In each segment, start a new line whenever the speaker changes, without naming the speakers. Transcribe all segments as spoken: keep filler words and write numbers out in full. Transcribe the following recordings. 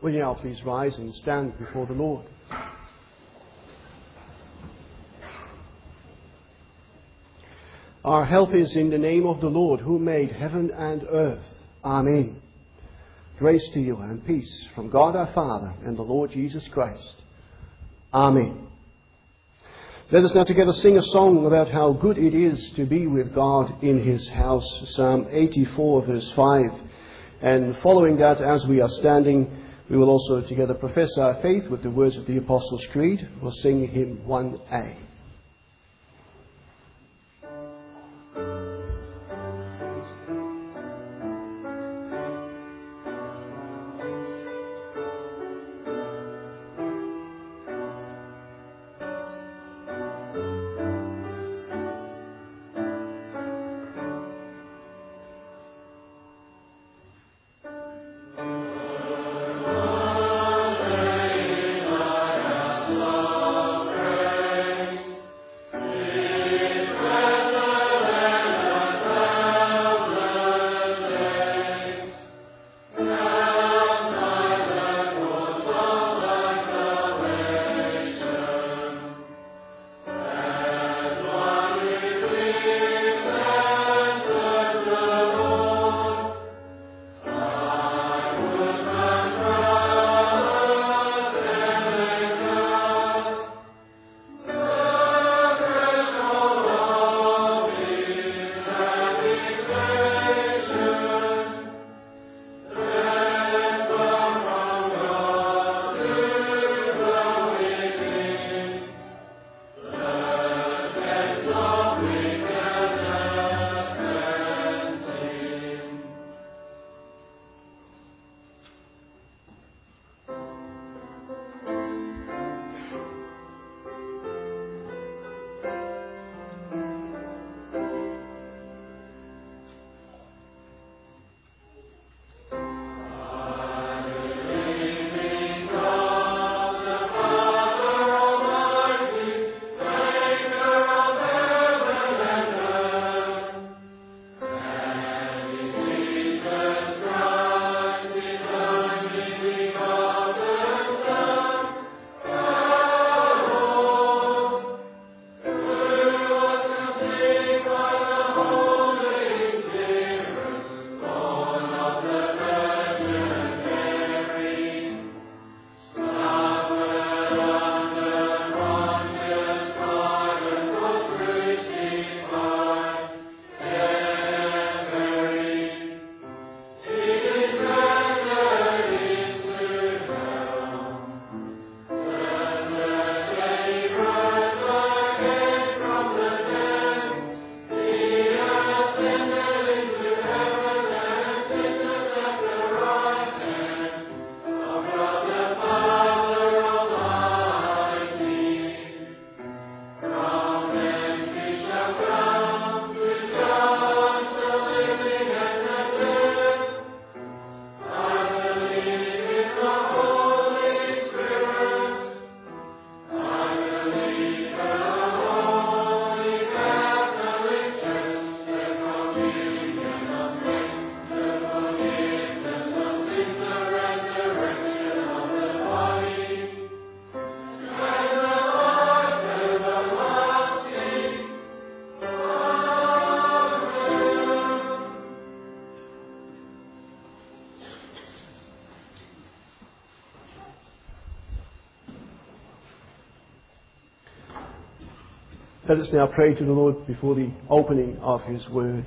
Will you now please rise and stand before the Lord? Our help is in the name of the Lord, who made heaven and earth. Amen. Grace to you and peace from God our Father and the Lord Jesus Christ. Amen. Let us now together sing a song about how good it is to be with God in His house. Psalm eighty-four, verse five. And following that, as we are standing, we will also together profess our faith with the words of the Apostles' Creed. We'll sing hymn one A. Let us now pray to the Lord before the opening of His Word.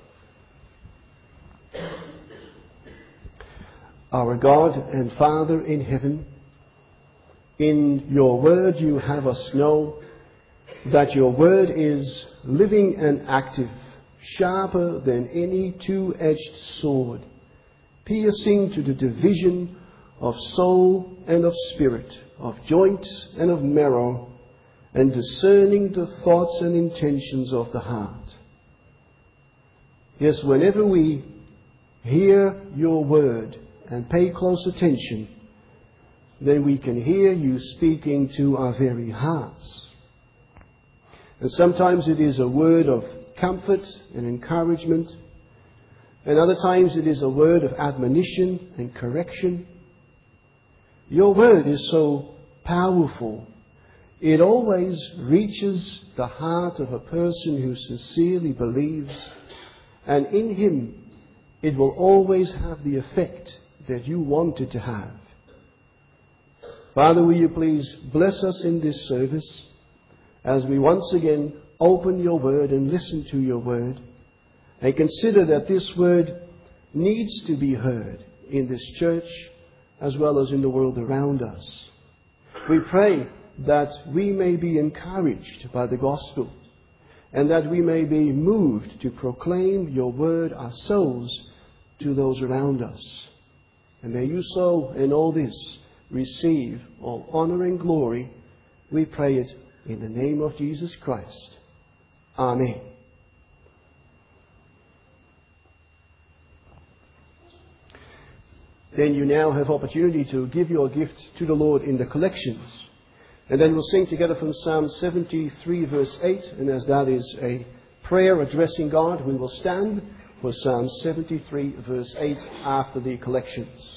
Our God and Father in heaven, in your Word you have us know that your Word is living and active, sharper than any two-edged sword, piercing to the division of soul and of spirit, of joint and of marrow, and discerning the thoughts and intentions of the heart. Yes, whenever we hear your word and pay close attention, then we can hear you speaking to our very hearts. And sometimes it is a word of comfort and encouragement, and other times it is a word of admonition and correction. Your word is so powerful. It always reaches the heart of a person who sincerely believes, and in him it will always have the effect that you want it to have. Father, will you please bless us in this service as we once again open your word and listen to your word, and consider that this word needs to be heard in this church as well as in the world around us. We pray that we may be encouraged by the gospel, and that we may be moved to proclaim your word ourselves to those around us. And may you so in all this receive all honor and glory. We pray it in the name of Jesus Christ. Amen. Then you now have opportunity to give your gift to the Lord in the collections. And then we'll sing together from Psalm seventy-three verse eight. And as that is a prayer addressing God, we will stand for Psalm seventy-three verse eight after the collections.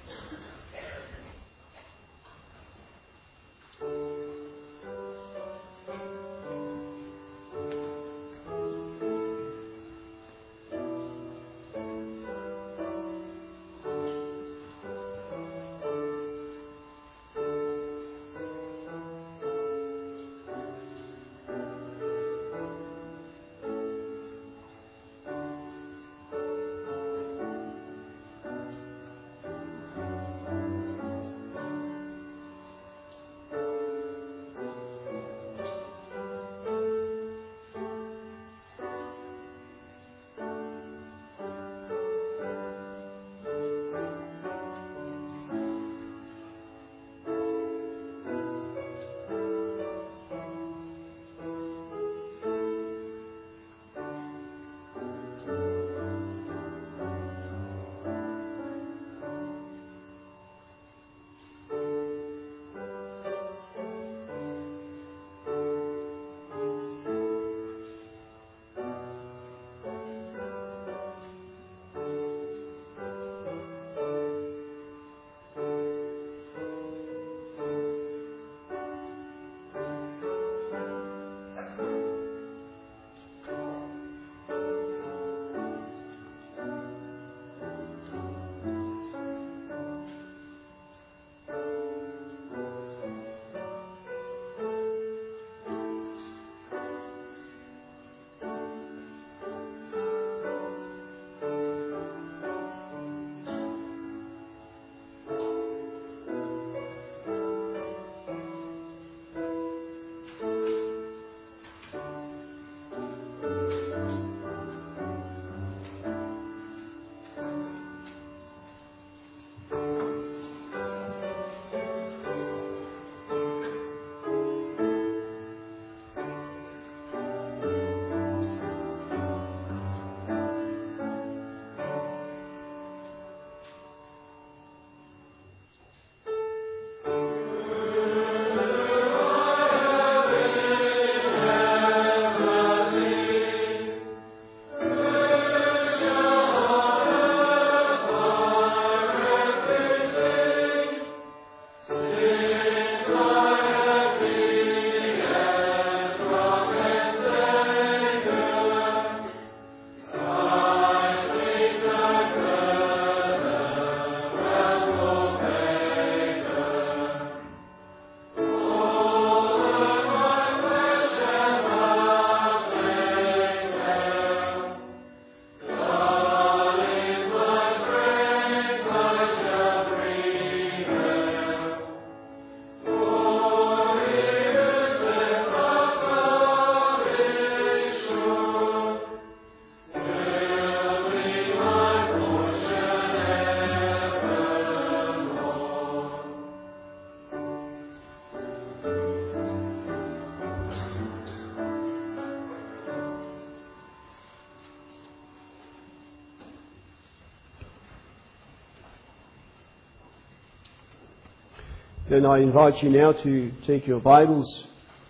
Then I invite you now to take your Bibles.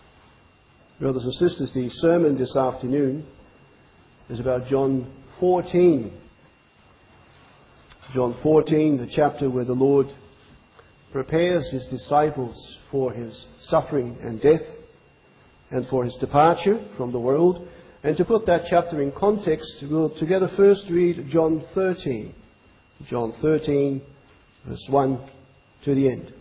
Brothers and sisters, the sermon this afternoon is about John fourteen. John fourteen, the chapter where the Lord prepares his disciples for his suffering and death and for his departure from the world. And to put that chapter in context, we'll together first read John thirteen. John thirteen, verse one to the end.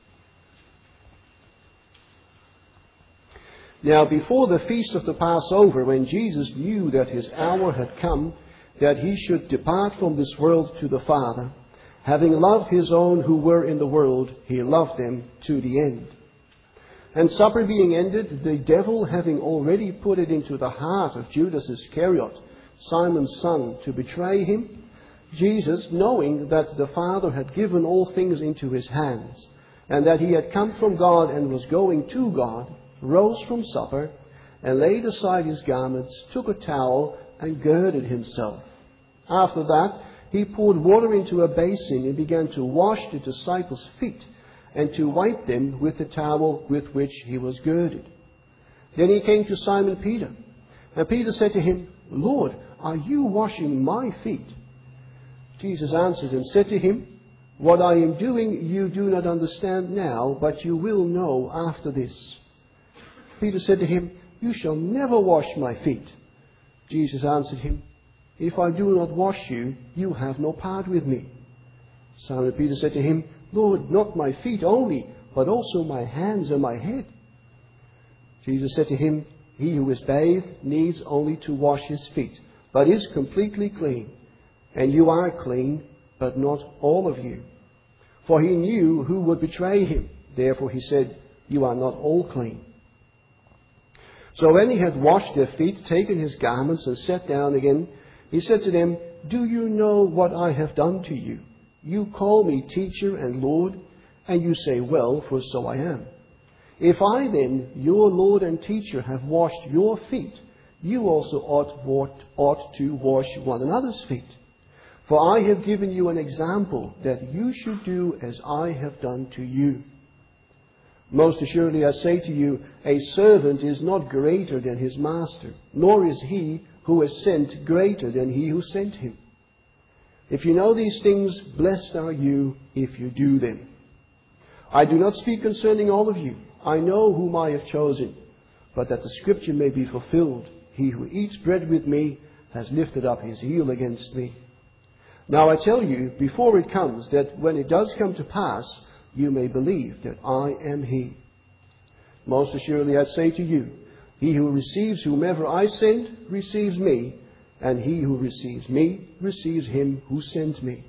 Now, before the feast of the Passover, when Jesus knew that his hour had come, that he should depart from this world to the Father, having loved his own who were in the world, he loved them to the end. And supper being ended, the devil having already put it into the heart of Judas Iscariot, Simon's son, to betray him, Jesus, knowing that the Father had given all things into his hands, and that he had come from God and was going to God, rose from supper, and laid aside his garments, took a towel, and girded himself. After that, he poured water into a basin and began to wash the disciples' feet, and to wipe them with the towel with which he was girded. Then he came to Simon Peter, and Peter said to him, Lord, are you washing my feet? Jesus answered and said to him, What I am doing you do not understand now, but you will know after this. Peter said to him, You shall never wash my feet. Jesus answered him, If I do not wash you, you have no part with me. Simon Peter said to him, Lord, not my feet only, but also my hands and my head. Jesus said to him, He who is bathed needs only to wash his feet, but is completely clean. And you are clean, but not all of you. For he knew who would betray him. Therefore he said, You are not all clean. So when he had washed their feet, taken his garments, and sat down again, he said to them, Do you know what I have done to you? You call me teacher and Lord, and you say, Well, for so I am. If I then, your Lord and teacher, have washed your feet, you also ought, ought to wash one another's feet. For I have given you an example that you should do as I have done to you. Most assuredly I say to you, a servant is not greater than his master, nor is he who is sent greater than he who sent him. If you know these things, blessed are you if you do them. I do not speak concerning all of you. I know whom I have chosen, but that the scripture may be fulfilled. He who eats bread with me has lifted up his heel against me. Now I tell you, before it comes, that when it does come to pass, you may believe that I am he. Most assuredly I say to you, he who receives whomever I send receives me, and he who receives me receives him who sent me.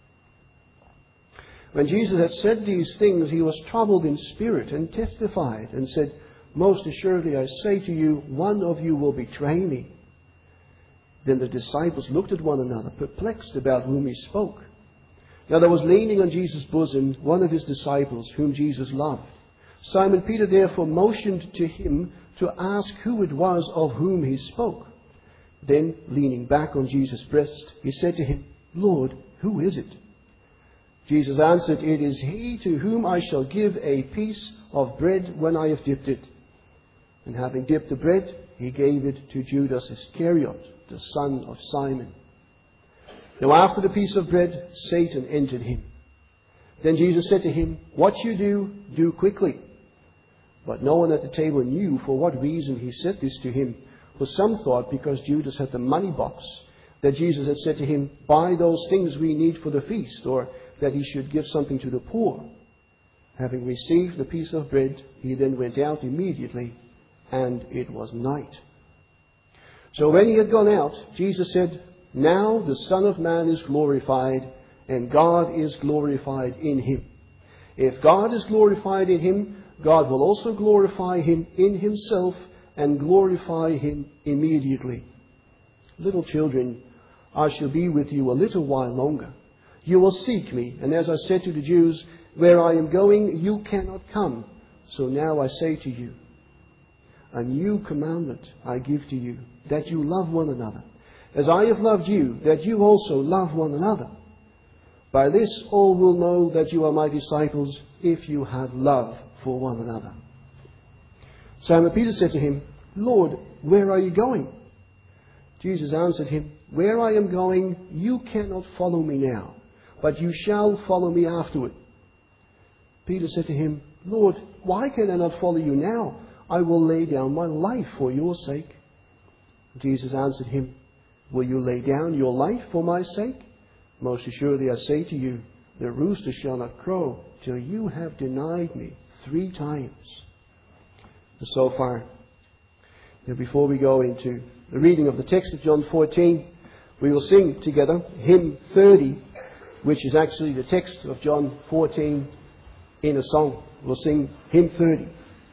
When Jesus had said these things, he was troubled in spirit and testified and said, Most assuredly I say to you, one of you will betray me. Then the disciples looked at one another, perplexed about whom he spoke. Now there was leaning on Jesus' bosom one of his disciples, whom Jesus loved. Simon Peter therefore motioned to him to ask who it was of whom he spoke. Then, leaning back on Jesus' breast, he said to him, Lord, who is it? Jesus answered, It is he to whom I shall give a piece of bread when I have dipped it. And having dipped the bread, he gave it to Judas Iscariot, the son of Simon. Now after the piece of bread, Satan entered him. Then Jesus said to him, What you do, do quickly. But no one at the table knew for what reason he said this to him. For some thought because Judas had the money box, that Jesus had said to him, Buy those things we need for the feast, or that he should give something to the poor. Having received the piece of bread, he then went out immediately, and it was night. So when he had gone out, Jesus said, Now the Son of Man is glorified, and God is glorified in him. If God is glorified in him, God will also glorify him in himself and glorify him immediately. Little children, I shall be with you a little while longer. You will seek me, and as I said to the Jews, where I am going, you cannot come. So now I say to you, a new commandment I give to you, that you love one another. As I have loved you, that you also love one another. By this all will know that you are my disciples, if you have love for one another. Simon Peter said to him, Lord, where are you going? Jesus answered him, Where I am going, you cannot follow me now, but you shall follow me afterward. Peter said to him, Lord, why can I not follow you now? I will lay down my life for your sake. Jesus answered him, will you lay down your life for my sake? Most assuredly I say to you, the rooster shall not crow till you have denied me three times. And so far. Now before we go into the reading of the text of John fourteen, we will sing together hymn thirty, which is actually the text of John fourteen in a song. We'll sing hymn thirty.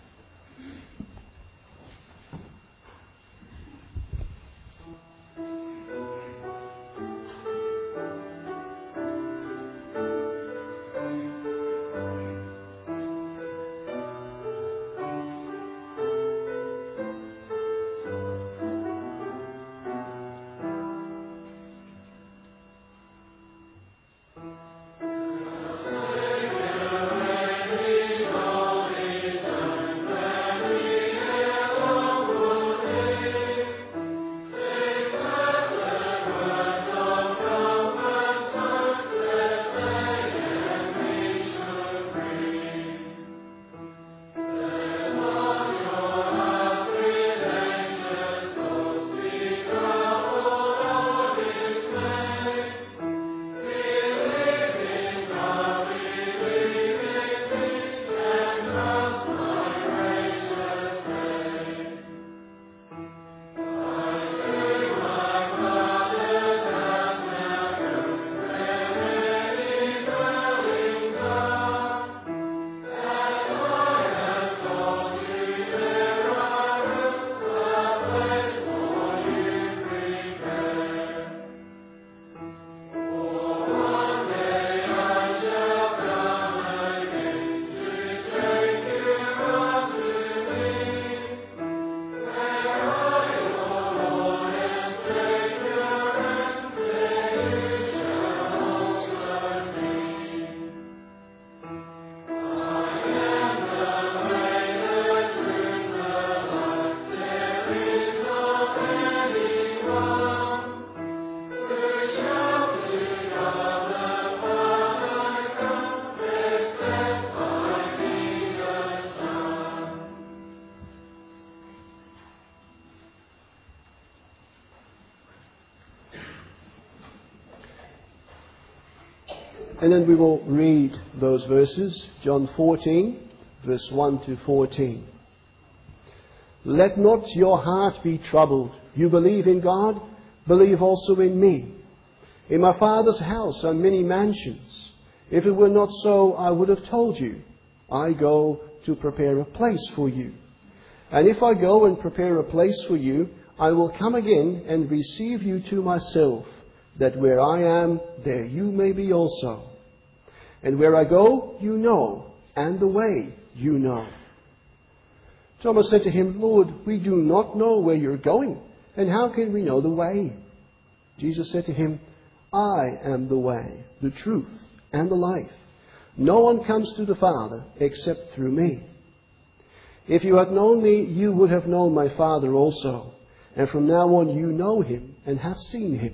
And then we will read those verses, John fourteen, verse one to fourteen. Let not your heart be troubled. You believe in God, believe also in me. In my Father's house are many mansions. If it were not so, I would have told you. I go to prepare a place for you. And if I go and prepare a place for you, I will come again and receive you to myself, that where I am, there you may be also. And where I go, you know, and the way you know. Thomas said to him, Lord, we do not know where you're going, and how can we know the way? Jesus said to him, I am the way, the truth, and the life. No one comes to the Father except through me. If you had known me, you would have known my Father also. And from now on you know him and have seen him.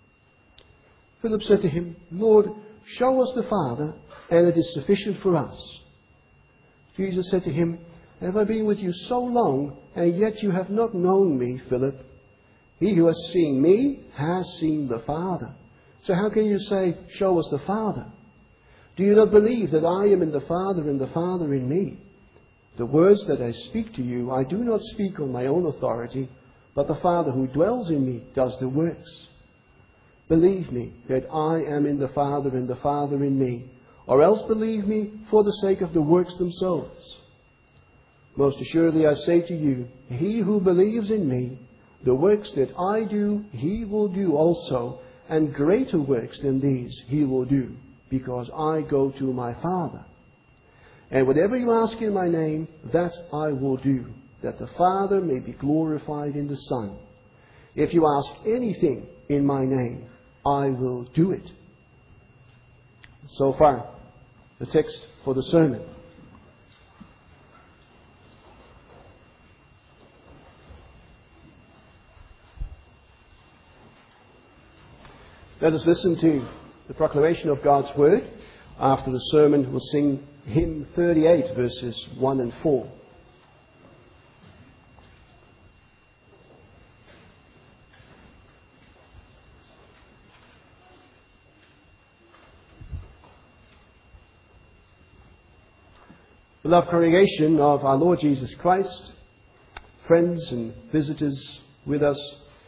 Philip said to him, Lord, show us the Father, and it is sufficient for us. Jesus said to him, Have I been with you so long, and yet you have not known me, Philip? He who has seen me has seen the Father. So how can you say, show us the Father? Do you not believe that I am in the Father and the Father in me? The words that I speak to you, I do not speak on my own authority, but the Father who dwells in me does the works. Believe me that I am in the Father and the Father in me, or else believe me for the sake of the works themselves. Most assuredly I say to you, he who believes in me, the works that I do, he will do also, and greater works than these he will do, because I go to my Father. And whatever you ask in my name, that I will do, that the Father may be glorified in the Son. If you ask anything in my name, I will do it. So far, the text for the sermon. Let us listen to the proclamation of God's Word. After the sermon, we'll sing hymn thirty-eight, verses one and four. Beloved congregation of our Lord Jesus Christ, friends and visitors with us,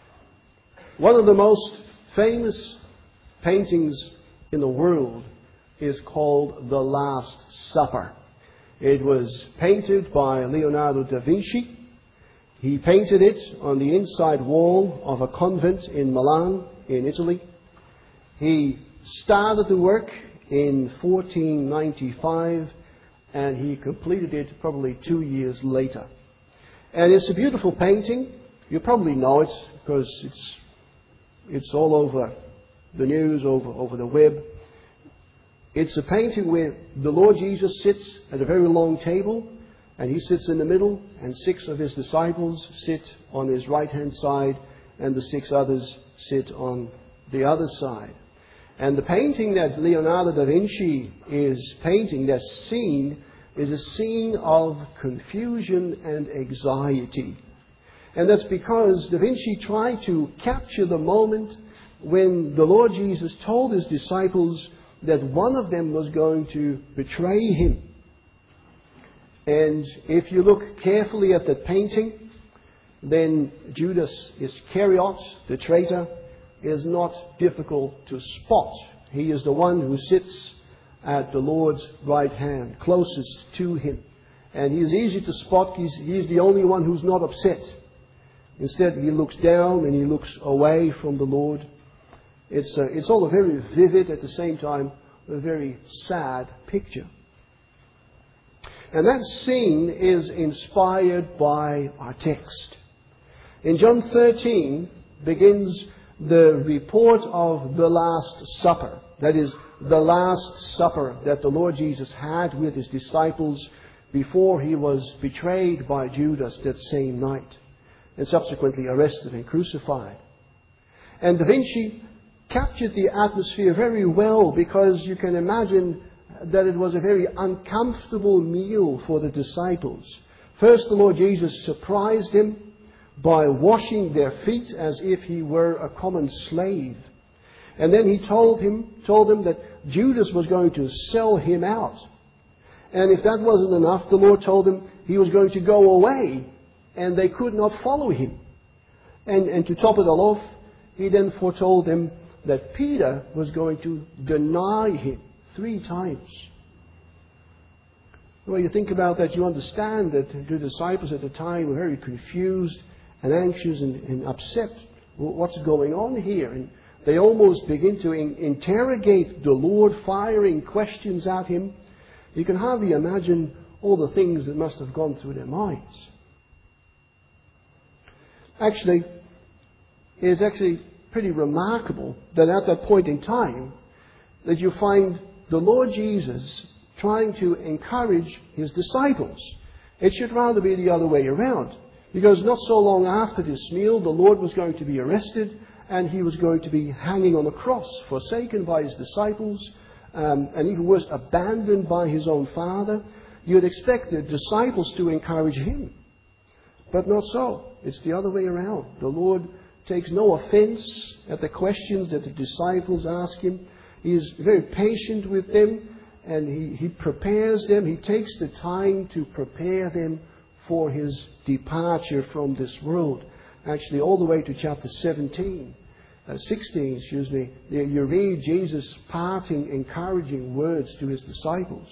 one of the most famous paintings in the world is called The Last Supper. It was painted by Leonardo da Vinci. He painted it on the inside wall of a convent in Milan, in Italy. He started the work in fourteen ninety-five, and he completed it probably two years later. And it's a beautiful painting. You probably know it because it's it's all over the news, over, over the web. It's a painting where the Lord Jesus sits at a very long table, and he sits in the middle, and six of his disciples sit on his right-hand side, and the six others sit on the other side. And the painting that Leonardo da Vinci is painting, that scene, is a scene of confusion and anxiety. And that's because Da Vinci tried to capture the moment when the Lord Jesus told his disciples that one of them was going to betray him. And if you look carefully at that painting, then Judas Iscariot, the traitor, is not difficult to spot. He is the one who sits at the Lord's right hand, closest to him. And he is easy to spot. He's, he's the only one who's not upset. Instead, he looks down and he looks away from the Lord. It's, a, it's all a very vivid, at the same time, a very sad picture. And that scene is inspired by our text. In John thirteen begins the report of the Last Supper. That is, the Last Supper that the Lord Jesus had with his disciples before he was betrayed by Judas that same night, and subsequently arrested and crucified. And Da Vinci captured the atmosphere very well, because you can imagine that it was a very uncomfortable meal for the disciples. First, the Lord Jesus surprised them by washing their feet as if he were a common slave. And then he told him, told them that Judas was going to sell him out. And if that wasn't enough, the Lord told them he was going to go away and they could not follow him. And, and to top it all off, he then foretold them that Peter was going to deny him three times. When you think about that, you understand that the disciples at the time were very confused and anxious and, and upset. What's going on here? And they almost begin to in, interrogate the Lord, firing questions at him. You can hardly imagine all the things that must have gone through their minds. Actually, it's actually pretty remarkable that at that point in time, that you find the Lord Jesus trying to encourage his disciples. It should rather be the other way around. Because not so long after this meal, the Lord was going to be arrested and he was going to be hanging on a cross, forsaken by his disciples, um, and even worse, abandoned by his own Father. You'd expect the disciples to encourage him. But not so. It's the other way around. The Lord takes no offense at the questions that the disciples ask him. He is very patient with them, and he, he prepares them. He takes the time to prepare them for his departure from this world. Actually, all the way to chapter seventeen, uh, sixteen, excuse me, you read Jesus' parting, encouraging words to his disciples.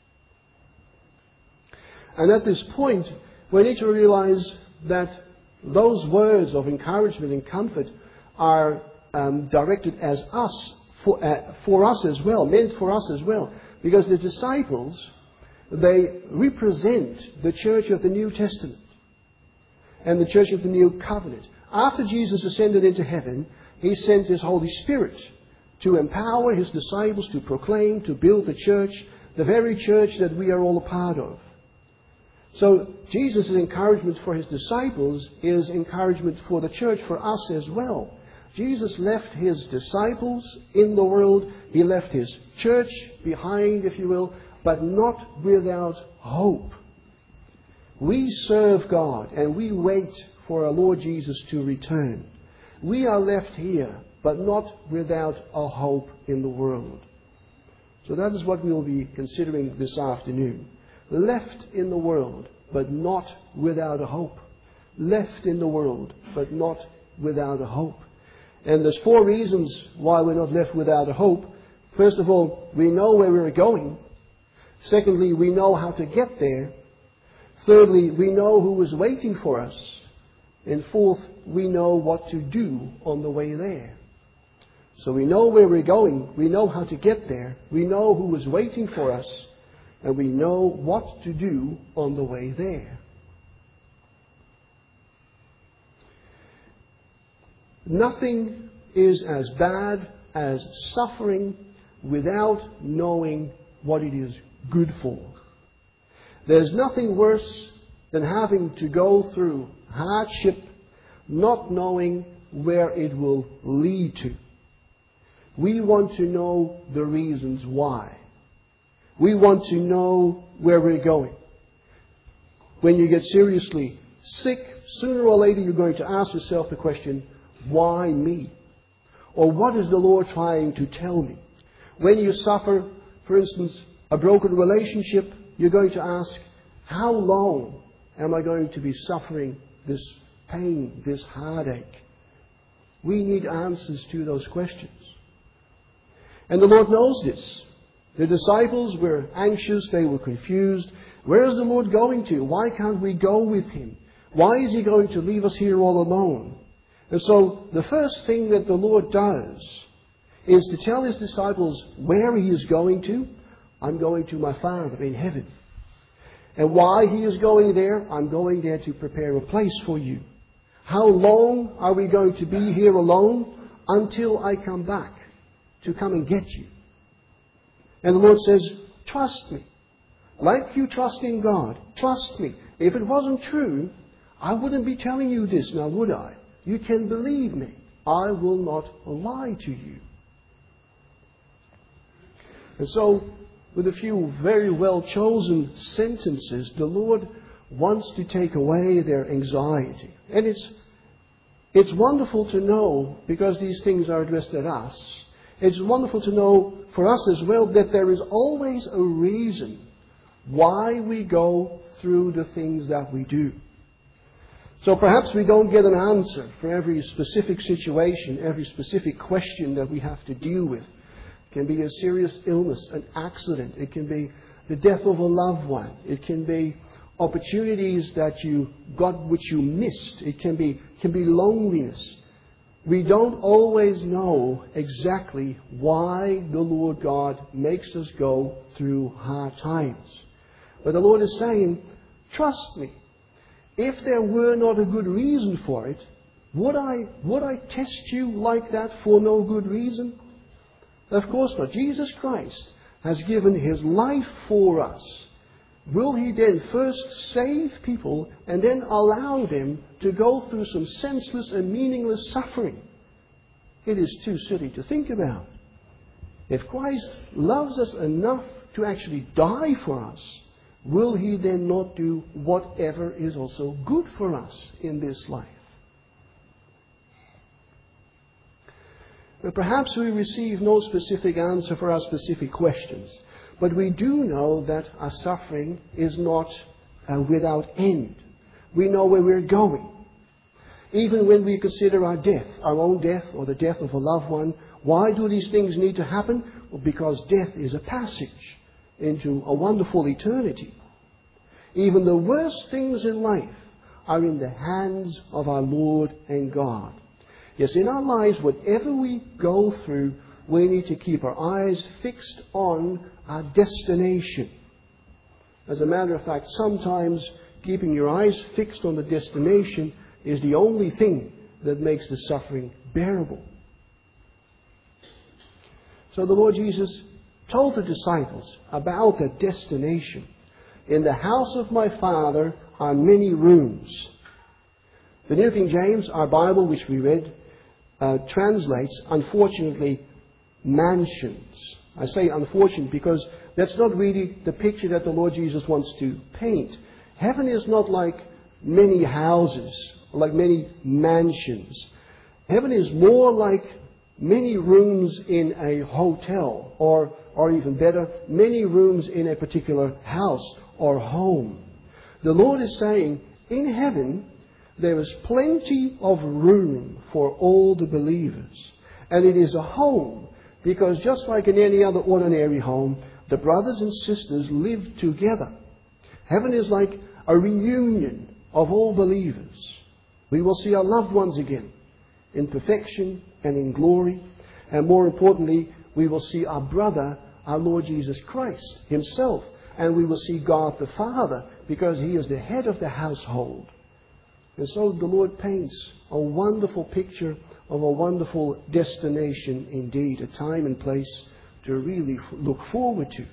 And at this point, we need to realize that those words of encouragement and comfort are um, directed as us, for, uh, for us as well, meant for us as well. Because the disciples, they represent the church of the New Testament and the church of the New Covenant. After Jesus ascended into heaven, he sent his Holy Spirit to empower his disciples to proclaim, to build the church, the very church that we are all a part of. So Jesus' encouragement for his disciples is encouragement for the church, for us as well. Jesus left his disciples in the world. He left his church behind, if you will, but not without hope. We serve God and we wait for our Lord Jesus to return. We are left here, but not without a hope in the world. So that is what we will be considering this afternoon. Left in the world, but not without a hope. Left in the world, but not without a hope. And there's four reasons why we're not left without a hope. First of all, we know where we're going. Secondly, we know how to get there. Thirdly, we know who is waiting for us. And fourth, we know what to do on the way there. So we know where we're going. We know how to get there. We know who is waiting for us. And we know what to do on the way there. Nothing is as bad as suffering without knowing what it is good for. There's nothing worse than having to go through hardship, not knowing where it will lead to. We want to know the reasons why. We want to know where we're going. When you get seriously sick, sooner or later you're going to ask yourself the question, why me? Or what is the Lord trying to tell me? When you suffer, for instance, a broken relationship, you're going to ask, how long am I going to be suffering this pain, this heartache? We need answers to those questions. And the Lord knows this. The disciples were anxious, they were confused. Where is the Lord going to? Why can't we go with Him? Why is He going to leave us here all alone? And so the first thing that the Lord does is to tell His disciples where He is going to. I'm going to my Father in heaven. And why He is going there? I'm going there to prepare a place for you. How long are we going to be here alone? Until I come back to come and get you. And the Lord says, trust me. Like you trust in God, trust me. If it wasn't true, I wouldn't be telling you this now, would I? You can believe me. I will not lie to you. And so, with a few very well chosen sentences, the Lord wants to take away their anxiety. And it's, it's wonderful to know, because these things are addressed at us, it's wonderful to know for us as well that there is always a reason why we go through the things that we do. So perhaps we don't get an answer for every specific situation, every specific question that we have to deal with. It can be a serious illness, an accident. It can be the death of a loved one. It can be opportunities that you got which you missed. It can be, can be loneliness. We don't always know exactly why the Lord God makes us go through hard times. But the Lord is saying, trust me. If there were not a good reason for it, would I, would I test you like that for no good reason? Of course not. Jesus Christ has given His life for us. Will He then first save people and then allow them to go through some senseless and meaningless suffering? It is too silly to think about. If Christ loves us enough to actually die for us, will He then not do whatever is also good for us in this life? But perhaps we receive no specific answer for our specific questions. But we do know that our suffering is not uh, without end. We know where we're going. Even when we consider our death, our own death or the death of a loved one, why do these things need to happen? Well, because death is a passage into a wonderful eternity. Even the worst things in life are in the hands of our Lord and God. Yes, in our lives, whatever we go through, we need to keep our eyes fixed on our destination. As a matter of fact, sometimes keeping your eyes fixed on the destination is the only thing that makes the suffering bearable. So the Lord Jesus told the disciples about that destination. In the house of my Father are many rooms. The New King James, our Bible, which we read, uh, translates, unfortunately, mansions. I say unfortunate because that's not really the picture that the Lord Jesus wants to paint. Heaven is not like many houses, like many mansions. Heaven is more like many rooms in a hotel, or, or even better, many rooms in a particular house or home. The Lord is saying, in heaven, there is plenty of room for all the believers. And it is a home, because just like in any other ordinary home, the brothers and sisters live together. Heaven is like a reunion of all believers. We will see our loved ones again in perfection and in glory. And more importantly, we will see our brother, our Lord Jesus Christ himself. And we will see God the Father, because he is the head of the household. And so the Lord paints a wonderful picture of a wonderful destination indeed, a time and place to really look forward to.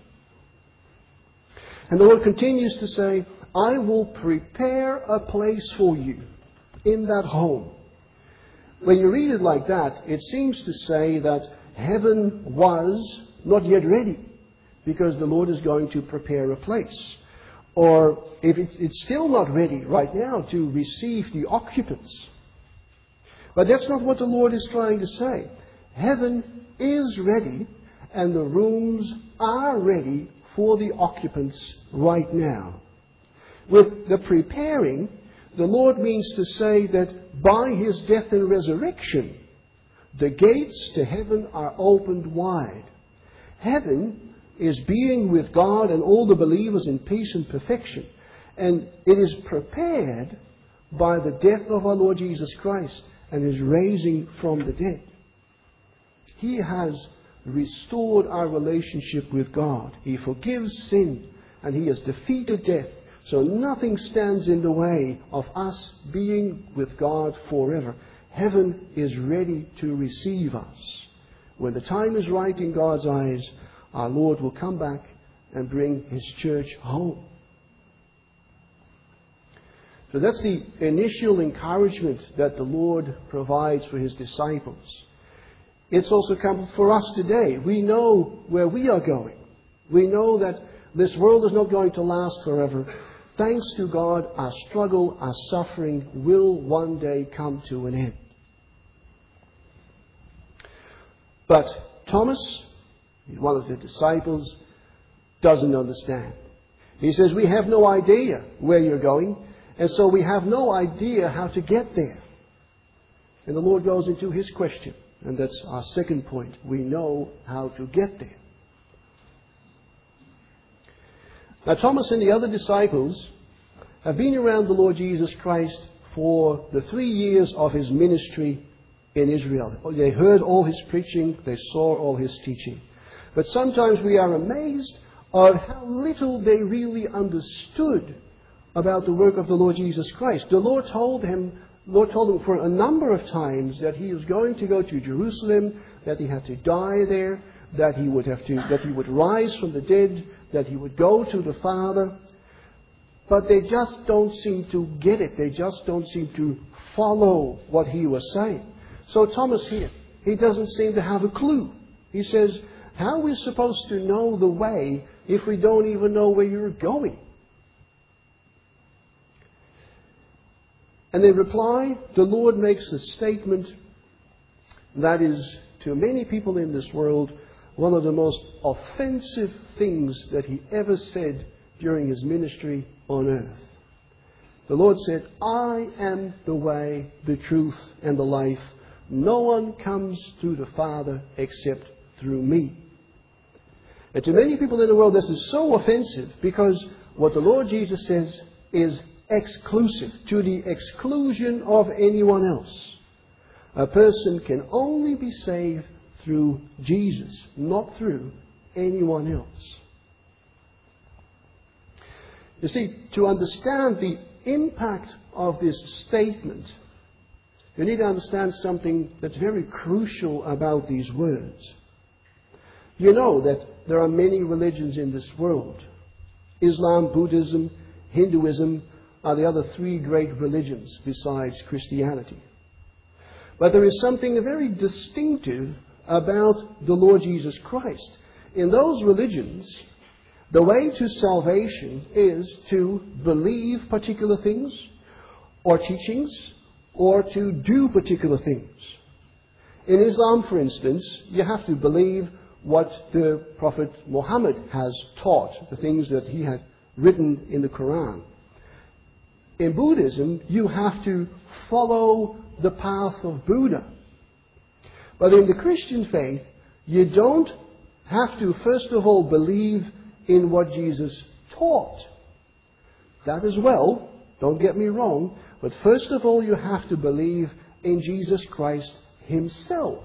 And the Lord continues to say, I will prepare a place for you in that home. When you read it like that, it seems to say that heaven was not yet ready, because the Lord is going to prepare a place. Or if it's still not ready right now to receive the occupants. But that's not what the Lord is trying to say. Heaven is ready, and the rooms are ready for the occupants right now. With the preparing, the Lord means to say that by his death and resurrection, the gates to heaven are opened wide. Heaven is being with God and all the believers in peace and perfection. And it is prepared by the death of our Lord Jesus Christ and his raising from the dead. He has restored our relationship with God. He forgives sin and he has defeated death. So nothing stands in the way of us being with God forever. Heaven is ready to receive us. When the time is right in God's eyes, our Lord will come back and bring his church home. So that's the initial encouragement that the Lord provides for his disciples. It's also come for us today. We know where we are going. We know that this world is not going to last forever. Thanks to God, our struggle, our suffering will one day come to an end. But Thomas, one of the disciples, doesn't understand. He says, we have no idea where you're going, and so we have no idea how to get there. And the Lord goes into his question, and that's our second point. We know how to get there. Now, Thomas and the other disciples have been around the Lord Jesus Christ for the three years of his ministry in Israel. They heard all his preaching, they saw all his teaching. But sometimes we are amazed at how little they really understood about the work of the Lord Jesus Christ. The Lord told him, Lord told him for a number of times that he was going to go to Jerusalem, that he had to die there, that he would have to, that he would rise from the dead, that he would go to the Father. But they just don't seem to get it. They just don't seem to follow what he was saying. So Thomas here, he doesn't seem to have a clue. He says, how are we supposed to know the way if we don't even know where you're going? And they reply, the Lord makes a statement that is, to many people in this world, one of the most offensive things that he ever said during his ministry on earth. The Lord said, I am the way, the truth, and the life. No one comes to the Father except through me. And to many people in the world, this is so offensive because what the Lord Jesus says is exclusive, to the exclusion of anyone else. A person can only be saved through Jesus, not through anyone else. You see, to understand the impact of this statement, you need to understand something that's very crucial about these words. You know that there are many religions in this world. Islam, Buddhism, Hinduism are the other three great religions besides Christianity. But there is something very distinctive about the Lord Jesus Christ. in those religions, the way to salvation is to believe particular things or teachings or to do particular things. In Islam, for instance, you have to believe what the Prophet Muhammad has taught, the things that he had written in the Quran. In Buddhism, you have to follow the path of Buddha. But in the Christian faith, you don't have to, first of all, believe in what Jesus taught. That as well, don't get me wrong, but first of all, you have to believe in Jesus Christ Himself.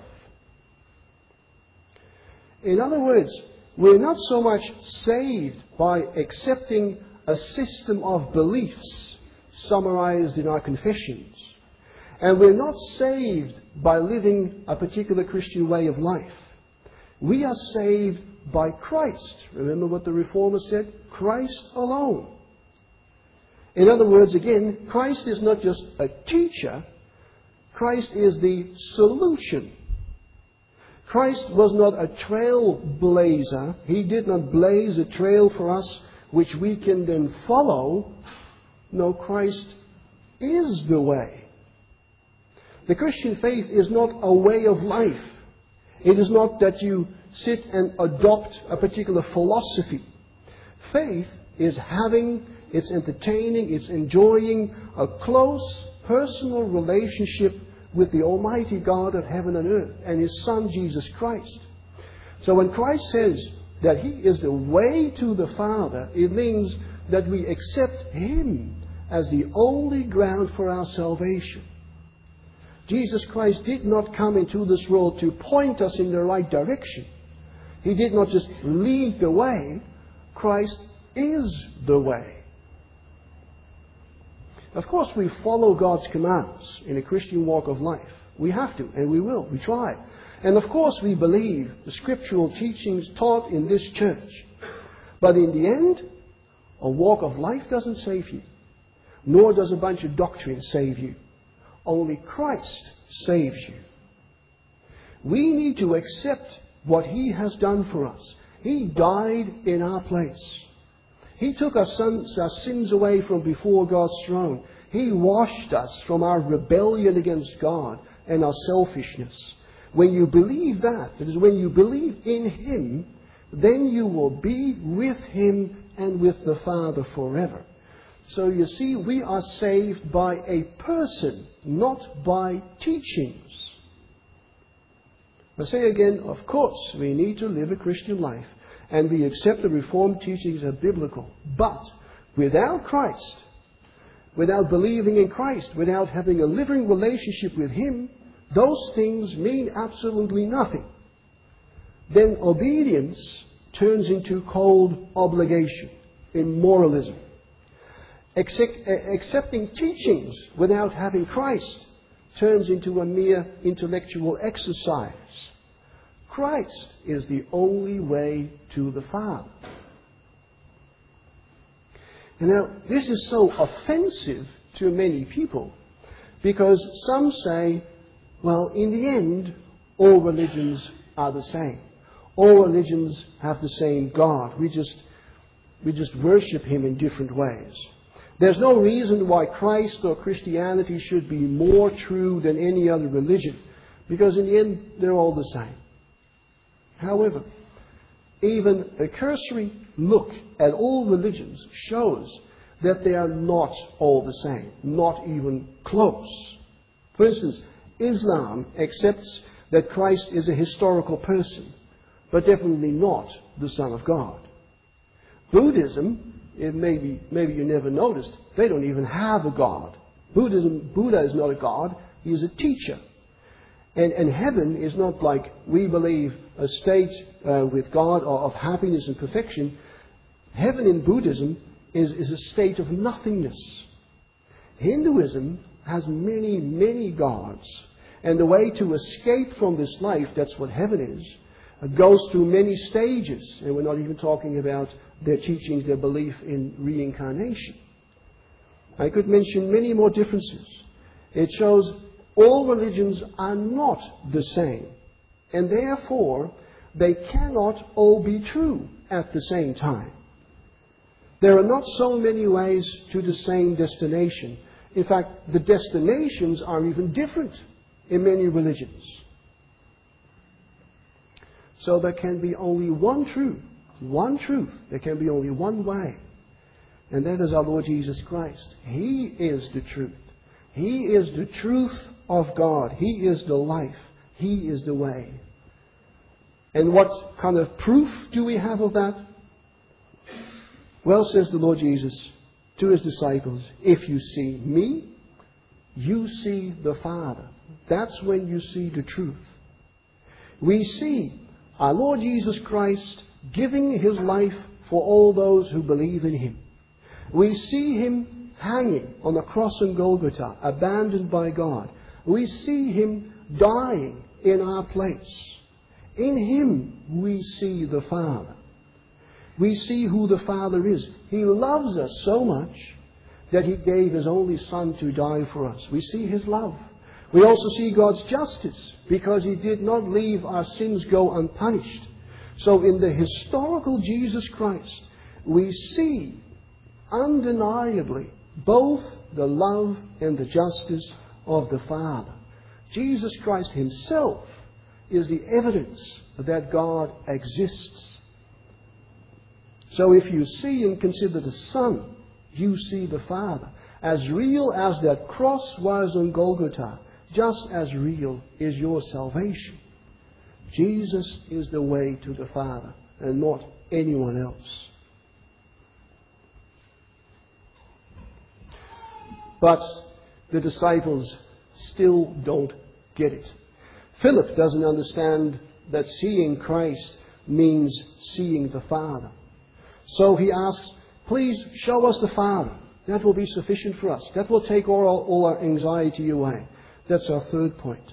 In other words, we're not so much saved by accepting a system of beliefs summarized in our confessions. And we're not saved by living a particular Christian way of life. We are saved by Christ. Remember what the Reformer said? Christ alone. In other words, again, Christ is not just a teacher. Christ is the solution. Christ was not a trailblazer. He did not blaze a trail for us which we can then follow. No, Christ is the way. The Christian faith is not a way of life. It is not that you sit and adopt a particular philosophy. Faith is having, it's entertaining, it's enjoying a close personal relationship with the Almighty God of heaven and earth and His Son Jesus Christ. So when Christ says that He is the way to the Father, it means that we accept Him as the only ground for our salvation. Jesus Christ did not come into this world to point us in the right direction. He did not just lead the way. Christ is the way. Of course, we follow God's commands in a Christian walk of life. We have to, and we will. We try. And of course, we believe the scriptural teachings taught in this church. But in the end, a walk of life doesn't save you. Nor does a bunch of doctrine save you. Only Christ saves you. We need to accept what He has done for us. He died in our place. He took our, sons, our sins away from before God's throne. He washed us from our rebellion against God and our selfishness. When you believe that, that is, when you believe in Him, then you will be with Him and with the Father forever. So you see, we are saved by a person, not by teachings. I say again, of course, we need to live a Christian life. And we accept the Reformed teachings as biblical. But without Christ, without believing in Christ, without having a living relationship with Him, those things mean absolutely nothing. Then obedience turns into cold obligation, in moralism. Accept, accepting teachings without having Christ turns into a mere intellectual exercise. Christ is the only way to the Father. And now, this is so offensive to many people because some say, well, in the end, all religions are the same. All religions have the same God. We just, we just worship Him in different ways. There's no reason why Christ or Christianity should be more true than any other religion, because in the end, they're all the same. However, even a cursory look at all religions shows that they are not all the same, not even close. For instance, Islam accepts that Christ is a historical person, but definitely not the Son of God. Buddhism, it maybe, maybe you never noticed, they don't even have a God. Buddhism, Buddha is not a God, he is a teacher. And, and heaven is not like we believe a state uh, with God or of happiness and perfection. Heaven in Buddhism is, is a state of nothingness. Hinduism has many, many gods. And the way to escape from this life, that's what heaven is, uh, goes through many stages. And we're not even talking about their teachings, their belief in reincarnation. I could mention many more differences. It shows all religions are not the same. And therefore, they cannot all be true at the same time. There are not so many ways to the same destination. In fact, the destinations are even different in many religions. So there can be only one truth. One truth. There can be only one way. And that is our Lord Jesus Christ. He is the truth. He is the truth of God. He is the life. He is the way. And what kind of proof do we have of that? Well, says the Lord Jesus to His disciples, if you see me, you see the Father. That's when you see the truth. We see our Lord Jesus Christ giving His life for all those who believe in Him. We see Him hanging on the cross in Golgotha, abandoned by God. We see Him dying in our place. In Him we see the Father. We see who the Father is. He loves us so much that He gave His only Son to die for us. We see His love. We also see God's justice because He did not leave our sins go unpunished. So in the historical Jesus Christ, we see undeniably both the love and the justice of the Father. Jesus Christ Himself is the evidence that God exists. So if you see and consider the Son, you see the Father. As real as that cross was on Golgotha, just as real is your salvation. Jesus is the way to the Father and not anyone else. But the disciples still don't get it. Philip doesn't understand that seeing Christ means seeing the Father. So he asks, please show us the Father. That will be sufficient for us. That will take all our, all our anxiety away. That's our third point.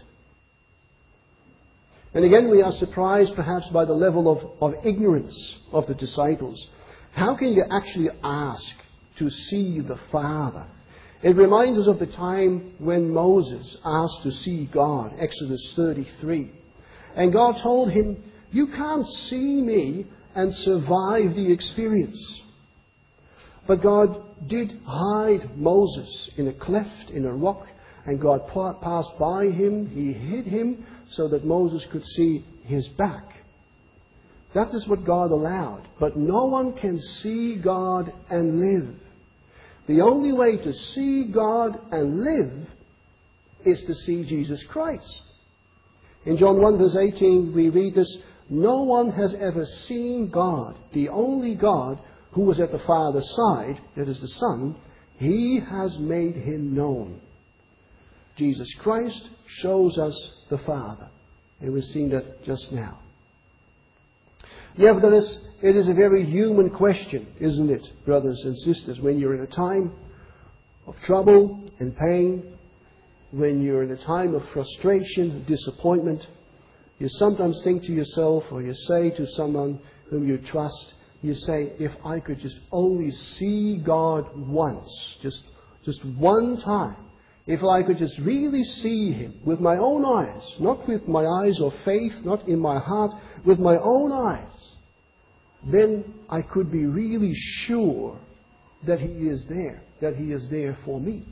And again, we are surprised perhaps by the level of, of ignorance of the disciples. How can you actually ask to see the Father? It reminds us of the time when Moses asked to see God, Exodus thirty-three. And God told him, you can't see me and survive the experience. But God did hide Moses in a cleft, in a rock, and God passed by him. He hid him so that Moses could see his back. That is what God allowed. But no one can see God and live. The only way to see God and live is to see Jesus Christ. In John one verse eighteen we read this, no one has ever seen God, the only God who was at the Father's side, that is the Son, He has made Him known. Jesus Christ shows us the Father. And we've seen that just now. Nevertheless, it is a very human question, isn't it, brothers and sisters? When you're in a time of trouble and pain, when you're in a time of frustration, disappointment, you sometimes think to yourself, or you say to someone whom you trust, you say, if I could just only see God once, just, just one time, if I could just really see Him with my own eyes, not with my eyes of faith, not in my heart, with my own eyes, then I could be really sure that He is there, that He is there for me.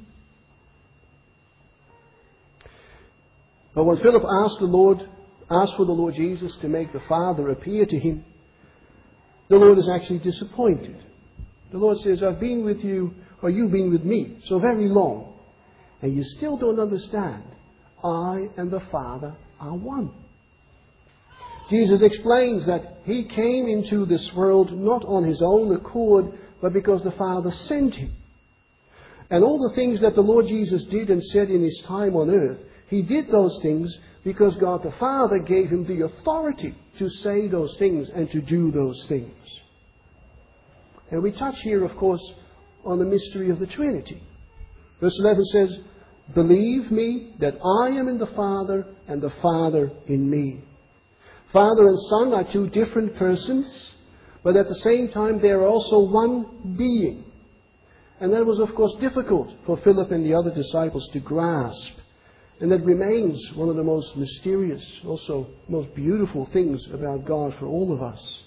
But when Philip asked the Lord, asked for the Lord Jesus to make the Father appear to him, the Lord is actually disappointed. The Lord says, I've been with you, or you've been with me, so very long, and you still don't understand. I and the Father are one. Jesus explains that He came into this world not on His own accord, but because the Father sent Him. And all the things that the Lord Jesus did and said in His time on earth, He did those things because God the Father gave Him the authority to say those things and to do those things. And we touch here, of course, on the mystery of the Trinity. Verse eleven says, believe me that I am in the Father and the Father in me. Father and Son are two different persons, but at the same time they are also one being. And that was, of course, difficult for Philip and the other disciples to grasp. And that remains one of the most mysterious, also most beautiful things about God for all of us.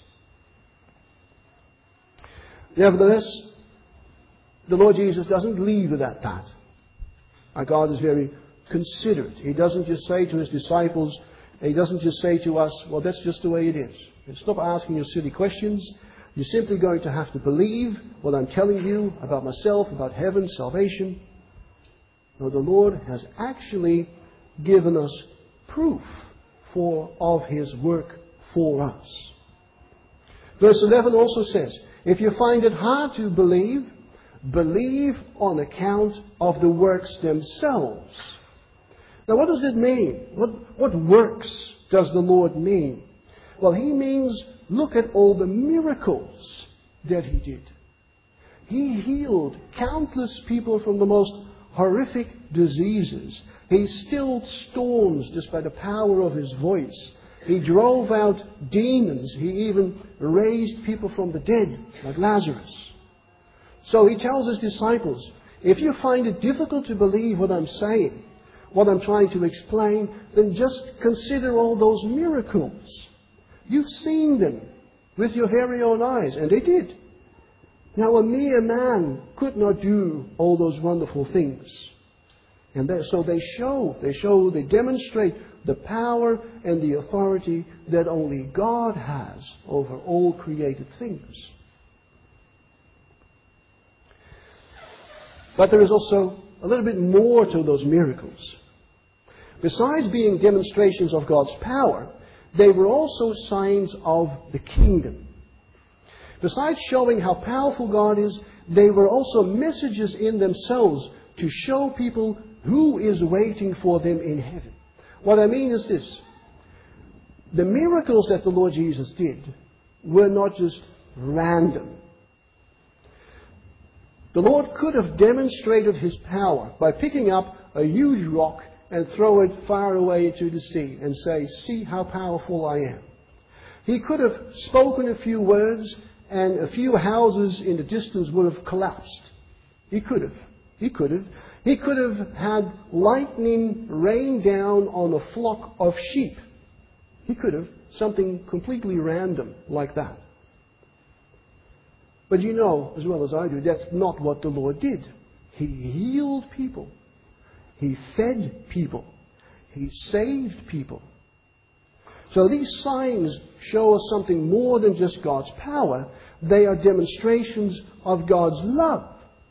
Nevertheless, the Lord Jesus doesn't leave it at that. Our God is very considerate. He doesn't just say to His disciples, He doesn't just say to us, well, that's just the way it is. And stop asking your silly questions. You're simply going to have to believe what I'm telling you about myself, about heaven, salvation. No, the Lord has actually given us proof for, of His work for us. Verse eleven also says, if you find it hard to believe, believe on account of the works themselves. Now what does it mean? What, what works does the Lord mean? Well, He means look at all the miracles that He did. He healed countless people from the most horrific diseases. He stilled storms just by the power of His voice. He drove out demons. He even raised people from the dead, like Lazarus. So He tells His disciples, if you find it difficult to believe what I'm saying, what I'm trying to explain, then just consider all those miracles. You've seen them with your very own eyes, and they did. Now a mere man could not do all those wonderful things. And so they show, they show, they demonstrate the power and the authority that only God has over all created things. But there is also a little bit more to those miracles. Besides being demonstrations of God's power, they were also signs of the kingdom. Besides showing how powerful God is, they were also messages in themselves to show people who is waiting for them in heaven. What I mean is this. The miracles that the Lord Jesus did were not just random. The Lord could have demonstrated His power by picking up a huge rock and throw it far away to the sea and say, see how powerful I am. He could have spoken a few words and a few houses in the distance would have collapsed. He could have. He could have. He could have had lightning rain down on a flock of sheep. He could have. Something completely random like that. But you know, as well as I do, that's not what the Lord did. He healed people. He fed people. He saved people. So these signs show us something more than just God's power. They are demonstrations of God's love.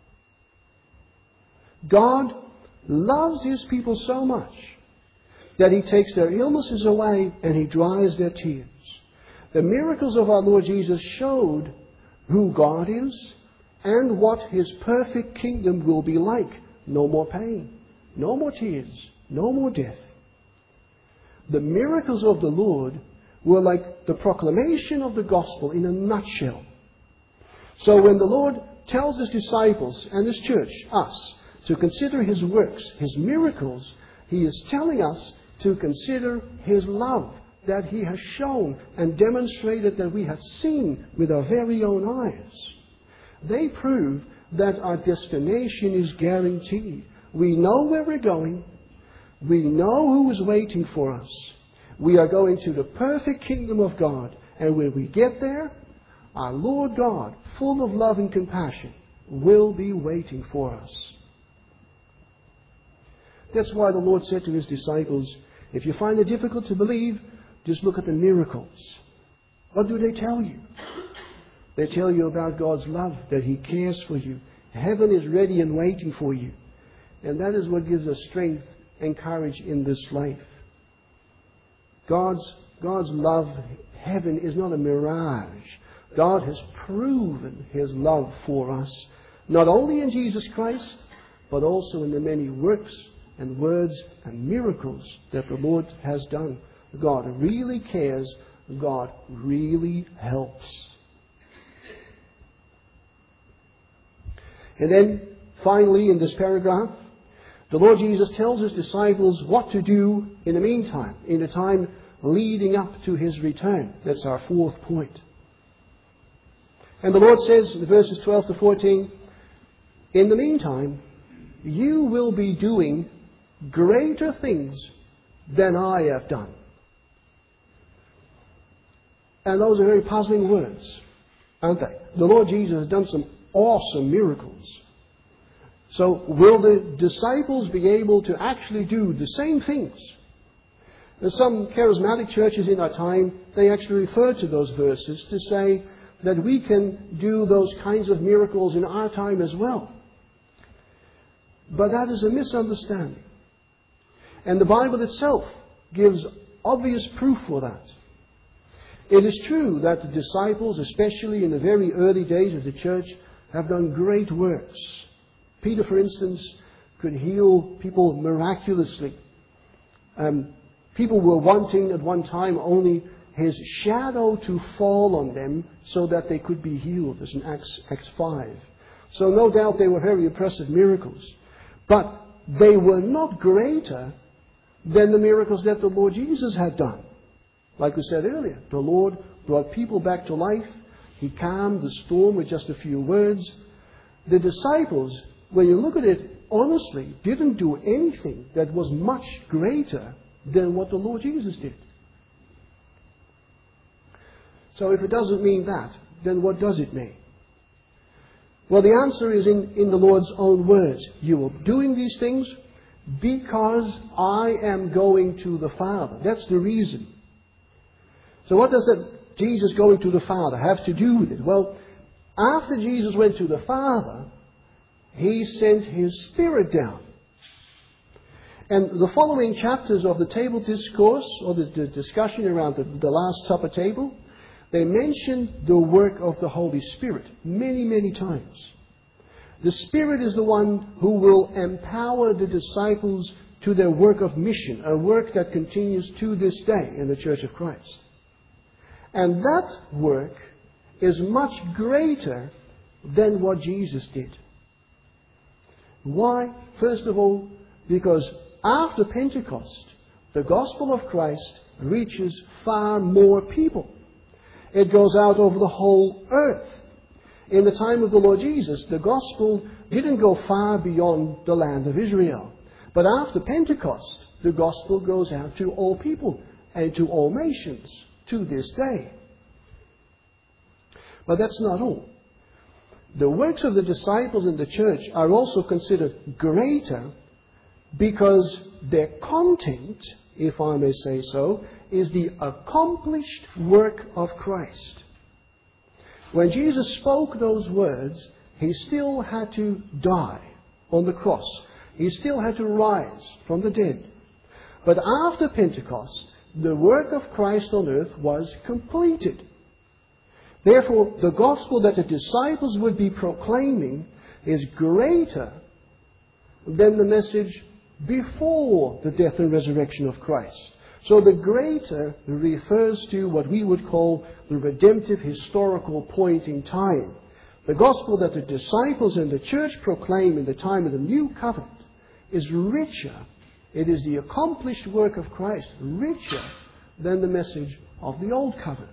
God loves His people so much that He takes their illnesses away and He dries their tears. The miracles of our Lord Jesus showed who God is and what His perfect kingdom will be like. No more pain, no more tears, no more death. The miracles of the Lord were like the proclamation of the gospel in a nutshell. So when the Lord tells His disciples and His church, us, to consider His works, His miracles, He is telling us to consider His love that He has shown and demonstrated that we have seen with our very own eyes. They prove that our destination is guaranteed. We know where we're going. We know who is waiting for us. We are going to the perfect kingdom of God. And when we get there, our Lord God, full of love and compassion, will be waiting for us. That's why the Lord said to His disciples, if you find it difficult to believe, just look at the miracles. What do they tell you? They tell you about God's love, that He cares for you. Heaven is ready and waiting for you. And that is what gives us strength and courage in this life. God's, God's love, heaven is not a mirage. God has proven His love for us, not only in Jesus Christ, but also in the many works and words and miracles that the Lord has done. God really cares. God really helps. And then, finally, in this paragraph, the Lord Jesus tells His disciples what to do in the meantime, in the time leading up to His return. That's our fourth point. And the Lord says in verses twelve to fourteen, in the meantime, you will be doing greater things than I have done. And those are very puzzling words, aren't they? The Lord Jesus has done some awesome miracles. So will the disciples be able to actually do the same things? There's some charismatic churches in our time, they actually refer to those verses to say that we can do those kinds of miracles in our time as well. But that is a misunderstanding. And the Bible itself gives obvious proof for that. It is true that the disciples, especially in the very early days of the church, have done great works. Peter, for instance, could heal people miraculously. Um, people were wanting at one time only his shadow to fall on them so that they could be healed, as in Acts, Acts five. So no doubt they were very impressive miracles. But they were not greater than the miracles that the Lord Jesus had done. Like we said earlier, the Lord brought people back to life. He calmed the storm with just a few words. The disciples, when you look at it honestly, didn't do anything that was much greater than what the Lord Jesus did. So if it doesn't mean that, then what does it mean? Well, the answer is in, in the Lord's own words. You are doing these things because I am going to the Father. That's the reason. So what does that Jesus going to the Father have to do with it? Well, after Jesus went to the Father, He sent His Spirit down. And the following chapters of the table discourse, or the, the discussion around the, the Last Supper table, they mention the work of the Holy Spirit many, many times. The Spirit is the one who will empower the disciples to their work of mission, a work that continues to this day in the Church of Christ. And that work is much greater than what Jesus did. Why? First of all, because after Pentecost, the gospel of Christ reaches far more people. It goes out over the whole earth. In the time of the Lord Jesus, the gospel didn't go far beyond the land of Israel. But after Pentecost, the gospel goes out to all people and to all nations to this day. But that's not all. The works of the disciples in the church are also considered greater because their content, if I may say so, is the accomplished work of Christ. When Jesus spoke those words, He still had to die on the cross. He still had to rise from the dead. But after Pentecost, the work of Christ on earth was completed. Therefore, the gospel that the disciples would be proclaiming is greater than the message before the death and resurrection of Christ. So the greater refers to what we would call the redemptive historical point in time. The gospel that the disciples and the church proclaim in the time of the new covenant is richer. It is the accomplished work of Christ, richer than the message of the old covenant.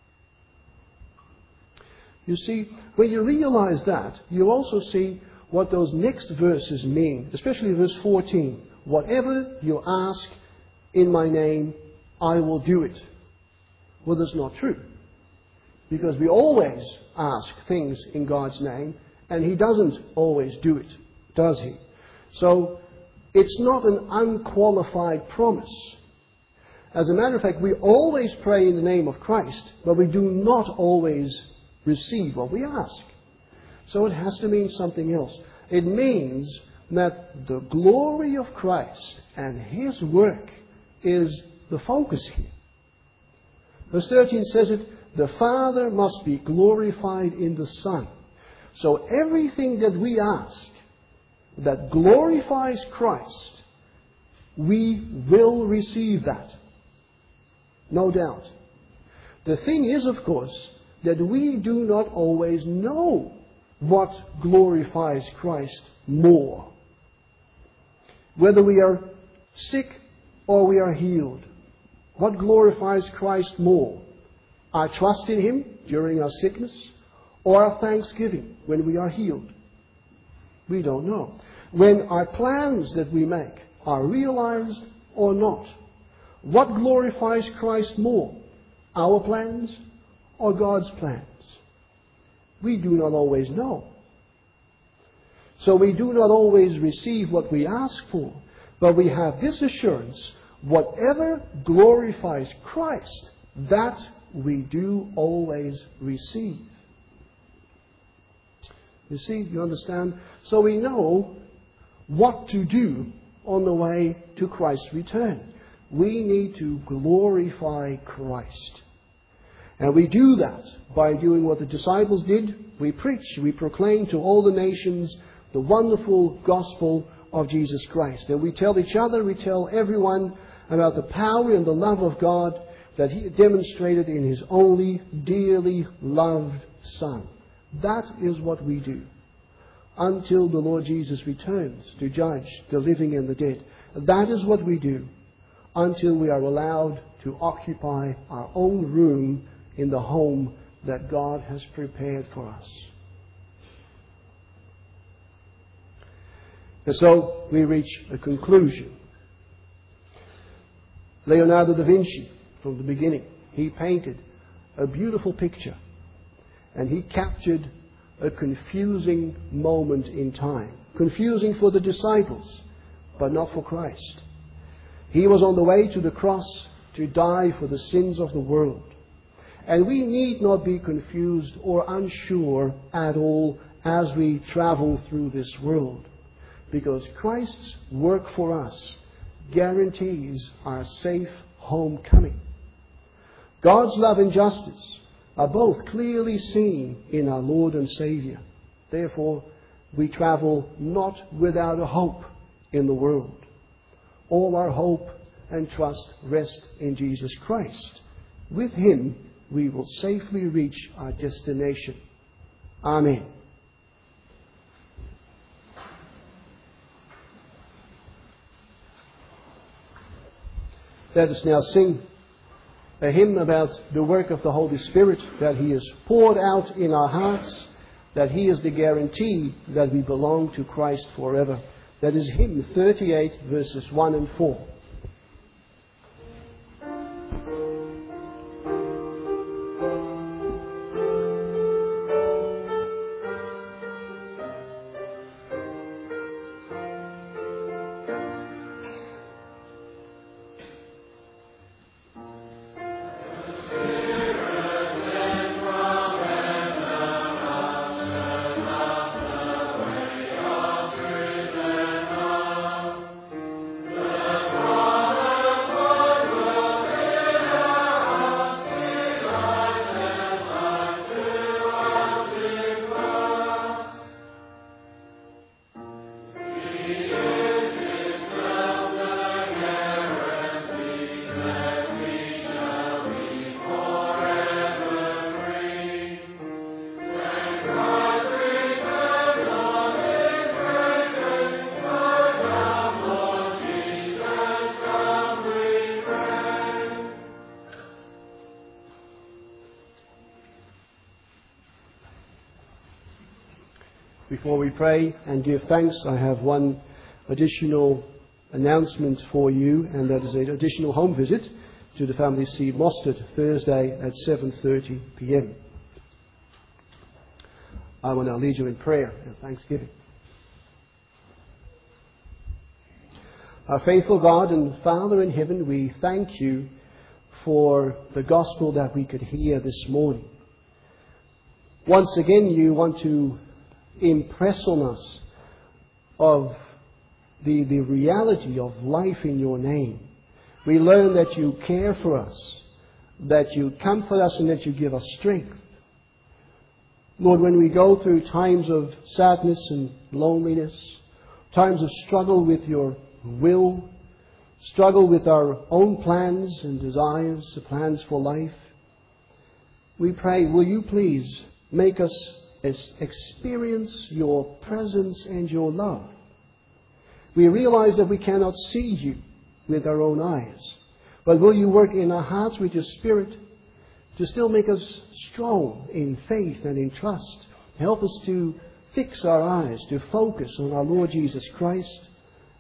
You see, when you realize that, you also see what those next verses mean, especially verse fourteen. Whatever you ask in my name, I will do it. Well, that's not true. Because we always ask things in God's name, and He doesn't always do it, does He? So, it's not an unqualified promise. As a matter of fact, we always pray in the name of Christ, but we do not always receive what we ask. So it has to mean something else. It means that the glory of Christ and His work is the focus here. Verse thirteen says it, the Father must be glorified in the Son. So everything that we ask that glorifies Christ, we will receive that. No doubt. The thing is, of course, that we do not always know what glorifies Christ more. Whether we are sick or we are healed, what glorifies Christ more? Our trust in Him during our sickness, or our thanksgiving when we are healed? We don't know. When our plans that we make are realized or not? What glorifies Christ more? Our plans or God's plans? We do not always know. So we do not always receive what we ask for, but we have this assurance, whatever glorifies Christ, that we do always receive. You see, you understand? So we know what to do on the way to Christ's return. We need to glorify Christ. And we do that by doing what the disciples did. We preach, we proclaim to all the nations the wonderful gospel of Jesus Christ. And we tell each other, we tell everyone about the power and the love of God that He demonstrated in His only dearly loved Son. That is what we do until the Lord Jesus returns to judge the living and the dead. That is what we do until we are allowed to occupy our own room in the home that God has prepared for us. And so we reach a conclusion. Leonardo da Vinci, from the beginning, he painted a beautiful picture. And he captured a confusing moment in time. Confusing for the disciples, but not for Christ. He was on the way to the cross to die for the sins of the world. And we need not be confused or unsure at all as we travel through this world. Because Christ's work for us guarantees our safe homecoming. God's love and justice are both clearly seen in our Lord and Saviour. Therefore, we travel not without a hope in the world. All our hope and trust rest in Jesus Christ. With Him, we will safely reach our destination. Amen. Let us now sing a hymn about the work of the Holy Spirit, that He is poured out in our hearts, that He is the guarantee that we belong to Christ forever. That is hymn thirty-eight, verses one and four. Before we pray and give thanks, I have one additional announcement for you, and that is an additional home visit to the family seat Mostert Thursday at seven thirty p m I will now lead you in prayer and thanksgiving. Our faithful God and Father in heaven, we thank You for the gospel that we could hear this morning. Once again, You want to impress on us of the, the reality of life in Your name. We learn that You care for us, that You comfort us, and that You give us strength. Lord, when we go through times of sadness and loneliness, times of struggle with Your will, struggle with our own plans and desires, the plans for life, we pray, will You please make us experience Your presence and Your love. We realize that we cannot see You with our own eyes, but will You work in our hearts with Your Spirit to still make us strong in faith and in trust. Help us to fix our eyes, to focus on our Lord Jesus Christ,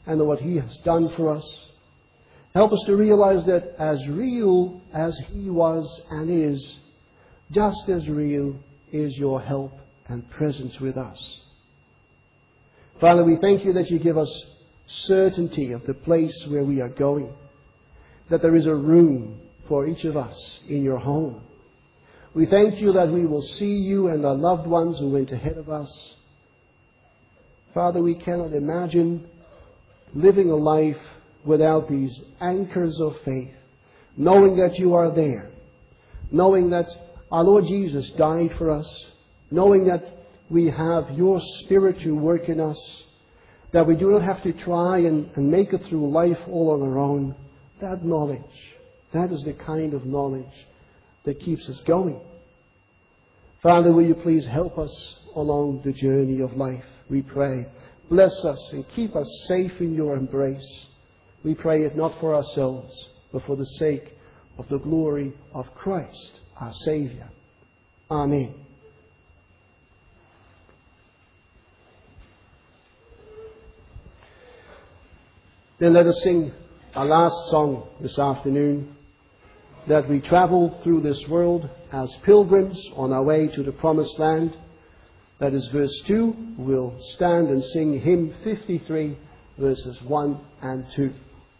and what He has done for us. Help us to realize that as real as He was and is, just as real is your help and presence with us. Father, we thank You that You give us certainty of the place where we are going, that there is a room for each of us in Your home. We thank You that we will see You and our loved ones who went ahead of us. Father, we cannot imagine living a life without these anchors of faith, knowing that You are there, knowing that our Lord Jesus died for us, knowing that we have Your Spirit to work in us, that we do not have to try and, and make it through life all on our own. That knowledge, that is the kind of knowledge that keeps us going. Father, will You please help us along the journey of life, we pray. Bless us and keep us safe in Your embrace. We pray it not for ourselves, but for the sake of the glory of Christ, our Saviour. Amen. Then let us sing our last song this afternoon, that we travel through this world as pilgrims on our way to the promised land. That is verse two. We'll stand and sing hymn fifty-three, verses one and two.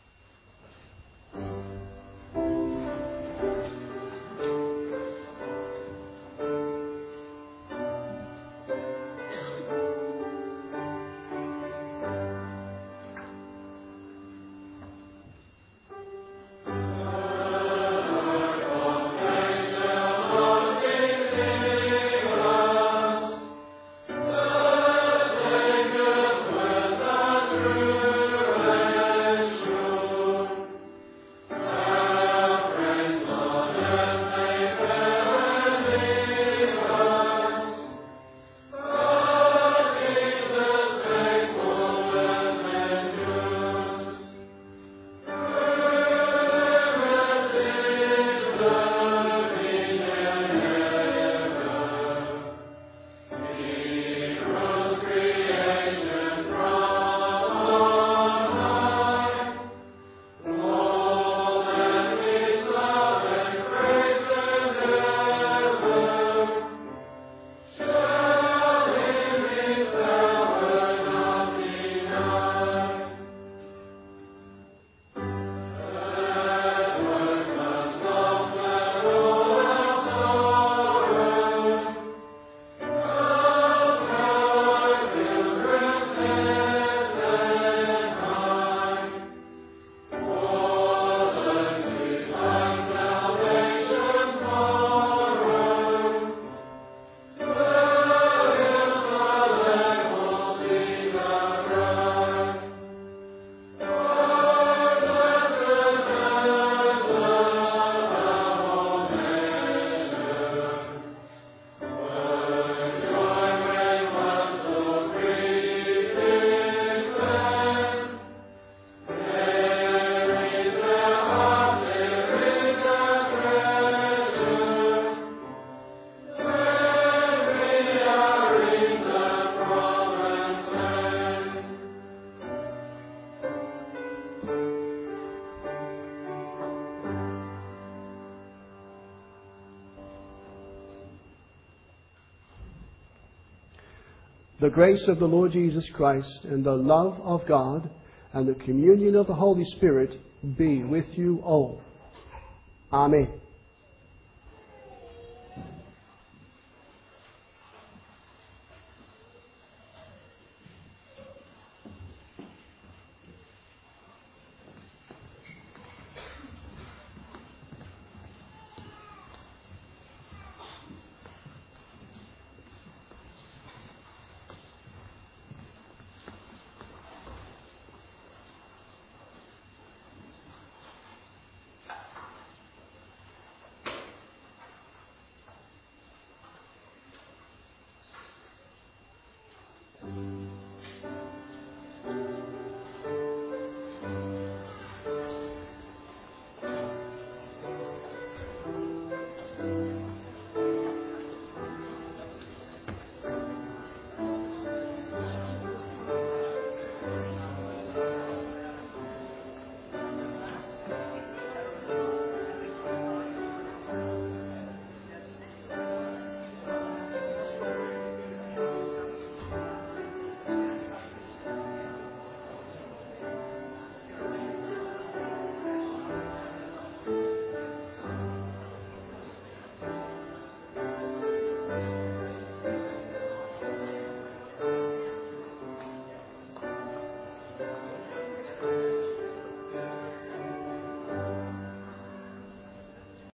The grace of the Lord Jesus Christ and the love of God and the communion of the Holy Spirit be with you all. Amen.